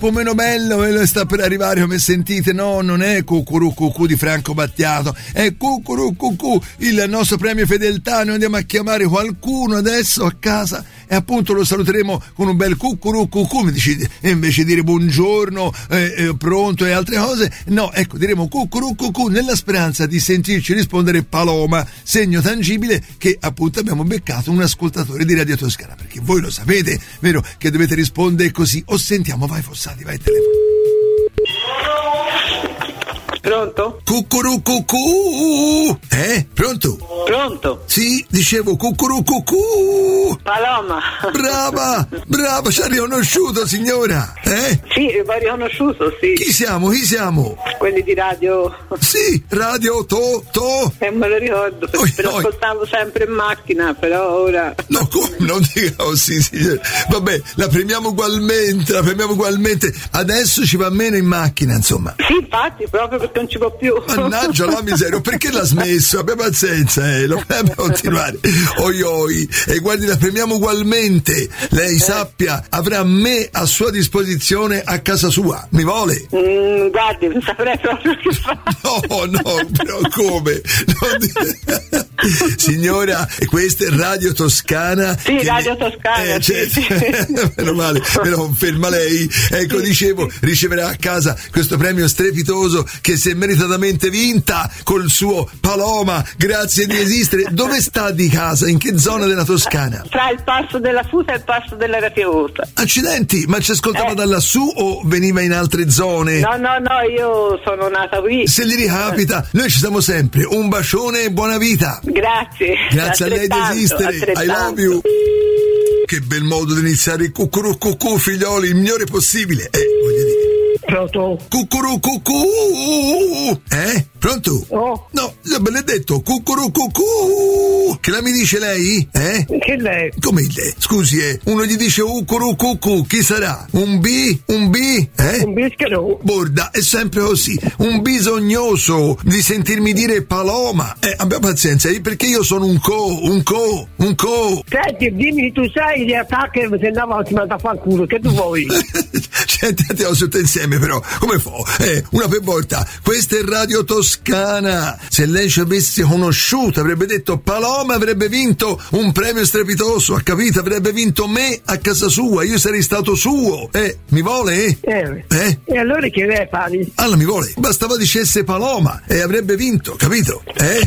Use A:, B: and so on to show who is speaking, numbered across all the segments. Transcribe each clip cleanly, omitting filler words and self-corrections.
A: po' meno bello, quello sta per arrivare, come sentite. No, non è Cucurù Cucù di Franco Battiato, è Cucurù Cucù, il nostro premio fedeltà. Noi andiamo a chiamare qualcuno adesso a casa e appunto lo saluteremo con un bel Cucurù Cucù, invece di dire buongiorno, pronto e altre cose. No, ecco, diremo Cucurù Cucù nella speranza di sentirci rispondere Paloma, segno tangibile che appunto abbiamo beccato un ascoltatore di Radio Toscana, perché voi lo sapete, vero, che dovete rispondere così. O sentiamo, vai Fossati, vai telefono.
B: Pronto?
A: Cucurù Cucù! Pronto?
B: Pronto?
A: Sì, dicevo Cucurù Cucù!
B: Paloma!
A: Brava, ci ha riconosciuto, signora?
B: Sì, l'ho riconosciuto, sì.
A: Chi siamo?
B: Quelli di radio.
A: Sì, radio To.
B: Me lo ricordo, però ascoltavo sempre in macchina, però ora...
A: No, come? Non dica così, signora. Vabbè, la premiamo ugualmente. Adesso ci va meno in macchina, insomma.
B: Sì, infatti, proprio perché non ci può più.
A: Mannaggia la miseria, perché l'ha smesso? Abbia pazienza, lo dobbiamo continuare. Oi, e guardi, la premiamo ugualmente. Lei sappia, avrà me a sua disposizione a casa sua. Mi vuole?
B: Guardi, non saprei proprio che fa.
A: No, però come? Signora, questa è Radio Toscana.
B: Sì, Radio Toscana.
A: Sì. Meno male, me lo conferma lei. Ecco, dicevo, riceverà a casa questo premio strepitoso che si è meritatamente vinta col suo Paloma. Grazie di esistere. Dove sta di casa? In che zona della Toscana?
B: Tra il passo della Fusa e il passo della Rapiota.
A: Accidenti, ma ci ascoltava da lassù o veniva in altre zone?
B: No, io sono nata qui.
A: Se gli ricapita, noi ci siamo sempre. Un bacione e buona vita. Grazie a lei di esistere. I love you. Che bel modo di iniziare il Cucurù Cucù, figlioli, il migliore possibile. Voglio dire.
B: Pronto?
A: Cucurù Cucù! Pronto?
B: Oh.
A: No, l'ho detto, Cucurù Cucù! Che la mi dice lei?
B: Che lei?
A: Come lei? Scusi, uno gli dice Cucurù Cucù, chi sarà? Un B?
B: Un bischero.
A: Borda, è sempre così, un bisognoso di sentirmi dire Paloma. Abbia pazienza, perché io sono un co.
B: Senti, dimmi, tu sai gli attacchi che se andavo a mandare a far culo, che tu vuoi?
A: Sentiamo tutto insieme, però come fa? Una per volta, questa è Radio Toscana. Se lei ci avesse conosciuto avrebbe detto Paloma, avrebbe vinto un premio strepitoso, ha capito? Avrebbe vinto me a casa sua, io sarei stato suo. Mi vuole?
B: E allora che lei fai?
A: Allora mi vuole, bastava dicesse Paloma e avrebbe vinto, capito?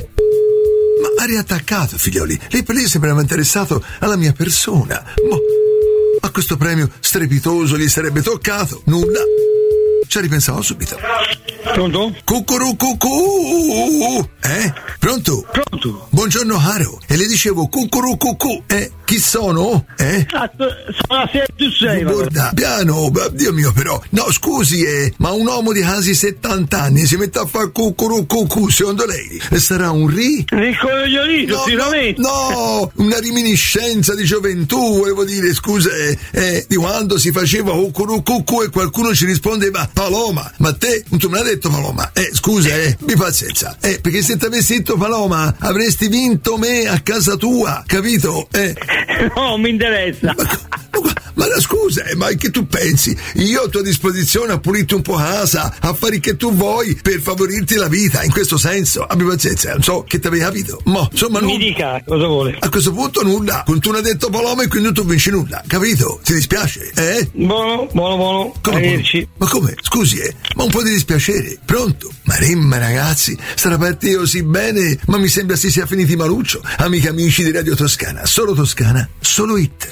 A: Ma ha riattaccato, figlioli. Lei per lei sembrava interessato alla mia persona. A questo premio strepitoso gli sarebbe toccato nulla. Ci ripensavo subito.
C: Pronto?
A: Cucurù Cucù! Pronto? Buongiorno caro. E le dicevo Cucurù Cucù. Chi sono?
C: Sono a 6
A: Guarda, piano, Dio mio però. No, scusi, ma un uomo di quasi 70 anni si mette a fare Cucurù Cucù, secondo lei sarà un
C: ricoglionito, sicuramente.
A: No, una reminiscenza di gioventù, volevo dire, scusa, di quando si faceva Cucurù Cucù e qualcuno ci rispondeva Paloma. Ma te non tu me l'hai detto Paloma? Scusa, abbi pazienza. Perché se ti avessi detto Paloma avresti vinto me a casa tua, capito?
C: No, mi interessa.
A: Ma scusa, ma che tu pensi? Io a tua disposizione a pulirti un po' casa, a fare che tu vuoi per favorirti la vita, in questo senso. Abbi pazienza, non so che ti avevi capito. Insomma,
C: mi dica cosa vuole.
A: A questo punto nulla. Con tu non hai detto Paloma e quindi tu vinci nulla, capito? Ti dispiace?
C: Buono.
A: Come? Ma come? Scusi, ma un po' di dispiacere. Pronto? Maremma, ragazzi, sarà partito così bene, ma mi sembra si sia finiti maluccio. Amici di Radio Toscana, solo hit.